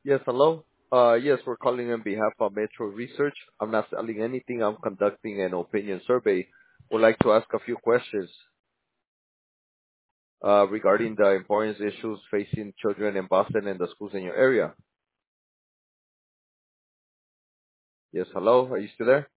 Yes, hello. Yes, we're calling on behalf of Metro Research. I'm not selling anything. I'm conducting an opinion survey. Would like to ask a few questions regarding the importance issues facing children in Boston and the schools in your area. Yes, hello. Are you still there?